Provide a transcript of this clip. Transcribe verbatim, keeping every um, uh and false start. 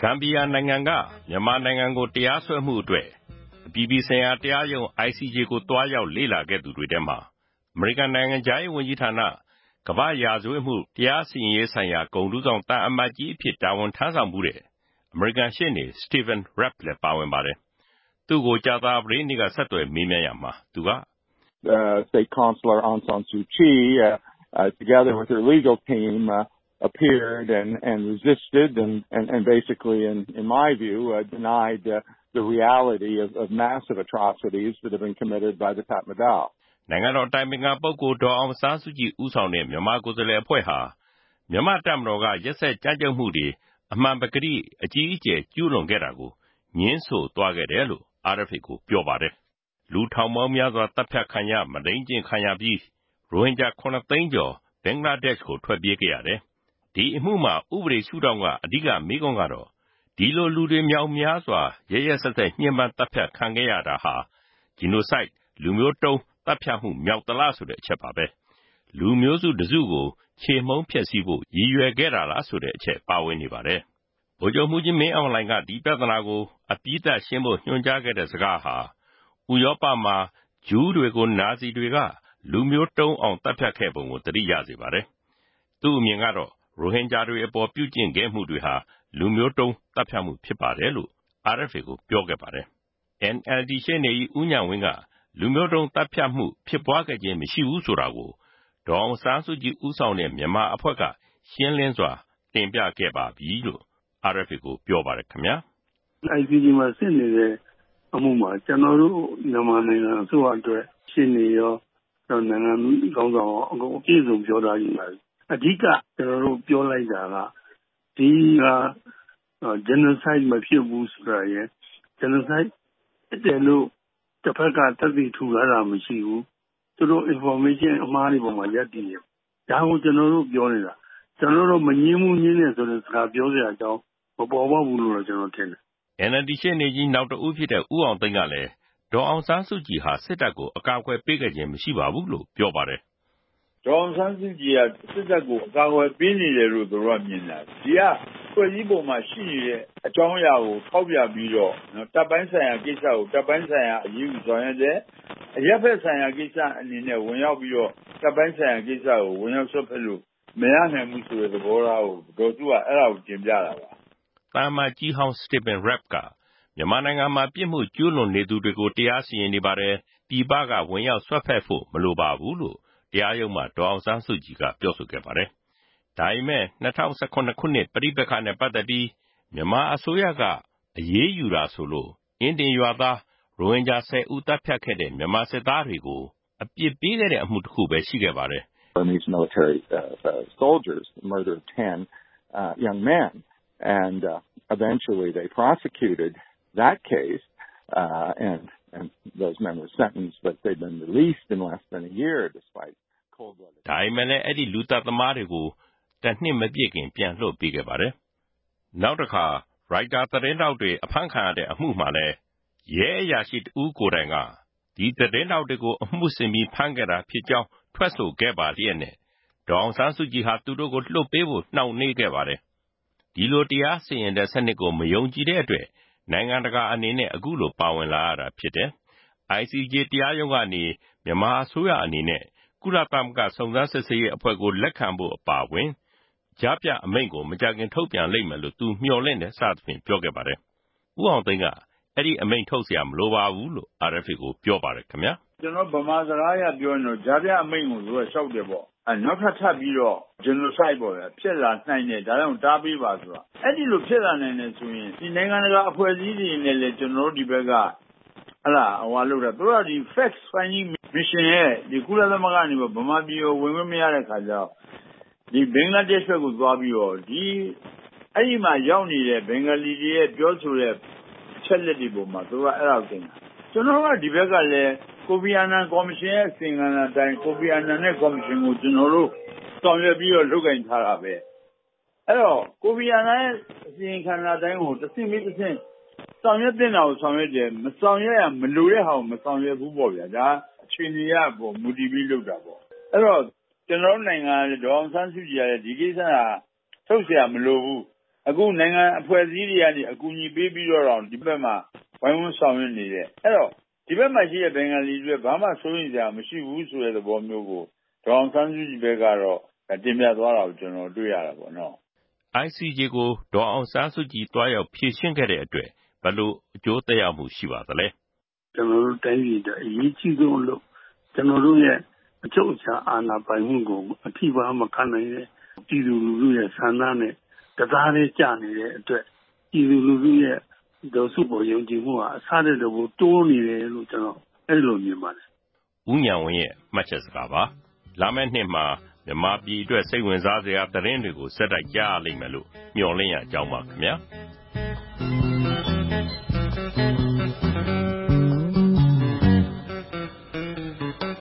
မ်ဘီယာနိုင်ငံကမြန်မာနိုင်ငံကိုတရားစွဲမှုအတွက်အပြည်ပြည်ဆိုင်ရာတရားရုံး I C J ကိုတွားရောက်လေ့လာခဲ့သူတွေထဲမှာအမေရိကန်နိုင်ငံခြားရေးဝန်ကြီးဌာနကမ္ဘာ့ရာဇဝတ်မှုတရားစီရင်ရေးဆိုင်ရာဂုဏ်ထူးဆောင်သံအမတ်ကြီးအဖြစ်တာဝန်ထမ်းဆောင်မှုတဲ့အမေရိကန်ရှေ့နေ Stephen Rapp လည်းပါဝင်ပါတယ်။သူ့ကိုကြာသပတေးနေ့ကဆက်သွယ်မေးမြန်းရာမှာသူက Uh, State Consular Aung San Suu Kyi, uh, uh, together with her legal team, uh, appeared and, and resisted and, and, and basically, in, in my view, uh, denied uh, the reality of, of massive atrocities that have been committed by the Tatmadaw. နိုင်ငံတော်တိုင်ပင်ခံပုဂ္ဂိုလ်ဒေါ်အောင်ဆန်းစုကြည်ဦးဆောင်တဲ့မြန်မာကိုယ်စားလှယ်အဖွဲ့ဟာမြန်မာတပ်မတော်ကရက်စက်ကြမ်းကြုတ်မှုတွေအမှန်ပကတိအကြီးအကျယ်ကျူးလွန်ခဲ့တာကိုညှင်းဆိုသွားခဲ့တယ်လို့ R F A ကိုပြောပါတယ်။လူထောင်ပေါင်းများစွာတပ်ဖြတ်ခံရမဒိန်းကျင့်ခံရပြီးရိုဟင်ဂျာခုနှစ်သိန်းကျော်ဘင်္ဂလားဒေ့ရှ်ကိုထွက်ပြေးခဲ့ရတယ်။ဒီအမှုမှာဥပဒေရှုထောင့်ကအဓိကမေးခွန်းကတော့ဒီလိုလူတွေမြောက်များစွာရရဆက်ဆက်ညှဉ်းပန်းတပ်ဖြတ်ခံခဲ့ရတာဟာ genocide လူမျိုးတုံးတပ်ဖြတ်မှုမြောက်သလားဆိုတဲ့အချက်ပါပဲ။လူမျိုးစုတစုကိုခြေမှုန်းဖျက်ဆီးဖို့ရည်ရွယ်ခဲ့တာလားဆိုတဲ့အချက်ပါဝင်နေပါတယ်။ဗိုလ်ချုပ်မှူးကြီးမင်းအောင်လှိုင်ကဒီပြဿနာကိုအပြီးသတ်ရှင်းဖို့ညွှန်ကြားခဲ့တဲ့စကားဟာဥရောပမှာဂျူးတွေကိုနာဇီတွေကလူမျိုးတုံးအောင်တပ်ဖြတ်ခဲ့ပုံကိုသတိရစေပါတယ်။သူ့အမြင်ကတော့ရိုဟင်ဂျာတွေအပေါ်ပြုကျင့်ခဲ့မှုတွေဟာလူမျိုးတုံးတပ်ဖြတ်မှုဖြစ်ပါတယ်လို့ R F A ကိုပြောခဲ့ပါတယ်။ N L D ရှေ့နေကြီးဦးဉာဏ်ဝင်းကလူမျိုးတုံးတပ်ဖြတ်မှုဖြစ်ပွားခဲ့ခြင်းမရှိဘူးဆိုတာကိုဒေါ်အောင်ဆန်းစုကြည်ဦးဆောင်တဲ့မြန်မာအဖွဲ့ကရှင်းလင်းစွာတင်ပြခဲ့ပါပြီလို့ R F A ကိုပြောပါတယ်ခင်ဗျာ။ I C J မှာစစ်နေတဲ့အမှုမှာကျွန်တော်တို့မြန်မာနိုင်ငံအစိုးရအတွက်ရှင်းနေရောနိုင်ငံကောင်းဆောင်အကုန်အပြည့်စုံပြောထားကြပါအဓိကကျွန်တော်တို့ပြောလိုက်တာကဒီက genocide မဖြစ်ဘူးဆိုတာရယ် genocide တဲ့လို့တစ်ဖက်ကသက်သေထူလာတာမရှိဘူးသူတို့ information အမှားတွေပေါ်မှာရပ်တည်တယ်ဒါကိုကျွန်တော်တို့ပြောနေတာကျွန်တော်တို့မငြင်းဘူးငြင်းတယ်ဆိုတဲ့စကားပြောစရာအကြောင်းမပေါ်ပေါက်ဘူးလို့ကျွန်တော်ထင်တယ် N L D ရှေ့နေကြီးနောက်တဦးဖြစ်တဲ့ဦးအောင်သိန်းကလည်းဒေါ်အောင်ဆန်းစုကြည်ဟာစစ်တပ်ကိုအကာအကွယ်ပေးခဲ့ခြင်းမရှိပါဘူးလို့ပြောပါတယ်ဒေါ်အောင်ဆန်းစုကြည်ကစစ်တပ်ကိုအကာအကွယ်ပေးနေတယ်လို့သူတို့ကမြင်တာဒီကဖွဲ့စည်းပုံမှာရှိနေတဲ့အကြောင်းအရာကိုထောက်ပြပြီးတော့တပ်ပိုင်းဆိုင်ရာကိစ္စကိုတပ်ပိုင်းဆိုင်ရာအရေးယူဆောင်ရွက်တယ်အရက်ဖက်ဆိုင်ရာကိစ္စအနေနဲ့ဝင်ရောက်ပြီးတော့တပ်ပိုင်းဆိုင်ရာကိစ္စကိုဝင်ရောက်ဆွတ်ဖက်လို့မရနိုင်ဘူးဆိုတဲ့သဘောထားကိုဒေါ်စုကအဲ့ဒါကိုတင်ပြတာပါ။တာမန်ကြီးဟောင်း Stephen Rapp ကမြန်မာနိုင်ငံမှာပြစ်မှုကျူးလွန်နေသူတွေကိုတရားစီရင်နေပါတယ်ပြည်ပကဝင်ရောက်ဆွတ်ဖက်ဖို့မလိုပါဘူးလို့တရားရုံးမှာဒေါ်အောင်ဆန်းစုကြည်ကပြောဆိုခဲ့ပါတယ်။ဒါပေမဲ့၂၀၁၇ခုနှစ်ပဋိပက္ခနဲ့ပတ်သက်ပြီးမြန်မာအစိုးရကအရေးယူတာဆိုလို့အင်းဒင်ရွာသားရိုဟင်ဂျာဆယ်ဦးတပ်ဖြတ်ခဲ့တဲ့မြန်မာစစ်သားတွေကိုအပြစ်ပေးခဲ့တဲ့အမှုတစ်ခုပဲရှိခဲ့ပါတယ်။ Burmese military uh, uh, soldiers murdered ten uh, young men and uh, eventually they prosecuted that case uh, and and those men were sentenced but they'd been released in less than a year despite cold blooded ဒါပေမဲ့လည်းအဲ့ဒီလူတပ်သမားတွေကိုတနှစ်မပြည့်ခင်ပြန်လွှတ်ပေးခဲ့ပါတယ်။နောက်တစ်ခါရိုက်တာသတင်းတောက်တွေအဖမ်းခံရတဲ့အမှုမှာလည်းရဲအရာရှိတဦးကိုယ်တိုင်ကဒီသတင်းတောက်တွေကိုအမှုဆင်ပြီးဖမ်းခဲ့တာဖြစ်ကြောင်းထွက်ဆိုခဲ့ပါလျက်နဲ့ဒေါ်အောင်ဆန်းစုကြည်ဟာသူတို့ကိုလွှတ်ပေးဖို့နှောင့်နှေးခဲ့ပါတယ်။ဒီလိုတရားစီရင်တဲ့စနစ်ကိုမယုံကြည်တဲ့အတွက်နိုင်ငံတကာအနေနဲ့အခုလိုပါဝင်လာရတာဖြစ်တယ်။ I C J တရားရုံးကနေမြန်မာအစိုးရအနေနဲ့ကုလသမဂ္ဂစုံစမ်းစစ်ဆေးရေးအဖွဲ့ကိုလက်ခံဖို့အပါအဝင်ကြားပြအမိန့်ကိုမကြာခင်ထုတ်ပြန်လိမ့်မယ်လို့သူမျှော်လင့်တဲ့စသဖြင့်ပြောခဲ့ပါတယ်။ဦးအောင်သိန်းကအဲ့ဒီအမိန့်ထုတ်เสียမလိုပါဘူးလို့ R F A ကိုပြောပါတယ်ခင်ဗျာကျွန်တော်ဗမာစကားရပြောရင်တော့ကြားပြအမိန့်ကိုသူကရှောက်တယ်ပေါ့အဲနောက်ထပ်ထပ်ပြီးတော့ genocide ပေါ့ဗျာဖြစ်လာနိုင်တယ်ဒါကြောင့်တားပေးပါဆိုတာအဲ့ဒီလိုဖြစ်လာနိုင်တယ်ဆိုရင်ဒီနိုင်ငံတကာအဖွဲ့အစည်းတွေနဲ့လည်းကျွန်တော်တို့ဒီဘက်ကဟလာဟိုလို့တော့သူကဒီ fact finding mission ရဲ့ဒီကုလသမဂ္ဂကနေဗမာပြည်ကိုဝင်ခွင့်မရတဲ့ခါကျတော့ဒီဘင်္ဂလားဒေ့ရှ်ဘက်ကိုသွားပြီးတော့ဒီအဲ့ဒီမှာရောက်နေတဲ့ဘင်္ဂလီတွေရဲ့ပြောဆိုတဲ့ချက်လက်တွေပေါ်မှာသူကအဲ့ဒါကိုတင်တာကျွန်တော်ကဒီဘက်ကလည်းကိုဖီအာနန်ကော်မရှင်ရဲ့အစီအစဉ်အတိုင်းကိုဖီအာနန်နဲ့ကော်မရှင်ကိုကျွန်တော်တို့ဆောင်ရွက်ပြီးတော့လုပ်ကင်ထားတာပဲအဲ့တော့ကိုဖီအာနန်ရဲ့အစီအစဉ်အတိုင်းကိုတစ်ဆင့်ပြီးတစ်ဆင့်ဆောင်ရွက်တင်တာကိုဆောင်ရွက်တယ်မဆောင်ရွက်ရမလိုတဲ့ဟာကိုမဆောင်ရွက်ဘူးပေါ့ဗျာဒါအခြေအနေရပေါ့မူတည်ပြီးလုပ်တာပေါ့အဲ့တော့ကျွန်တော်တို့နိုင်ငံဒေါ်အောင်ဆန်းစုကြည်ရဲ့ဒီကိစ္စကထုတ်เสียမလိုဘူးအခုနိုင်ငံအဖွဲ့အစည်းတွေကနေအကူအညီပေးပြီးတော့တော့ဒီဘက်မှာဝိုင်းဝန်းဆောင်ရွက်နေတယ်အဲ့တော့ဒီဘက်မှာရှိတဲ့ဘင်္ဂလီတွေဘာမှစိုးရိမ်စရာမရှိဘူးဆိုတဲ့သဘောမျိုးကိုဒေါအောင်ဆန်းစုကြည်ဘက်ကတော့တင်ပြသွားတာကိုကျွန်တော်တွေ့ရတာပေါ့နော် I C J ကိုဒေါအောင်ဆန်းစုကြည်တွားရောက်ဖြေရှင်းခဲ့တဲ့အတွက်ဘယ်လိုအကျိုးသက်ရောက်မှုရှိပါသလဲကျွန်တော်တို့တိုင်းပြည်အရေးကြီးဆုံးလို့ကျွန်တော်တို့ရဲ့အကျုပ်အချာအာဏာပိုင်မှုကိုအထိပါမခံနိုင်တဲ့ပြည်သူလူထုရဲ့ဆန္ဒနဲ့တသားတည်းကြနေတဲ့အတွက်ပြည်သူလူထုရဲ့ဒေါ်စုပေါ်ယုံကြည်မှုဟာအဆတဲ့တော့တိုးနေတယ်လို့ကျွန်တော်အဲ့လိုမြင်ပါတယ်။ဦးဉာဏ်ဝင်းရဲ့မှတ်ချက်စကားပါ။လာမယ့်နှစ်မှာမြန်မာပြည်အတွက်စိတ်ဝင်စားစရာသတင်းတွေကိုဆက်တိုက်ကြားရလိမ့်မယ်လို့မျှော်လင့်ရကြောင်းပါခင်ဗျာ။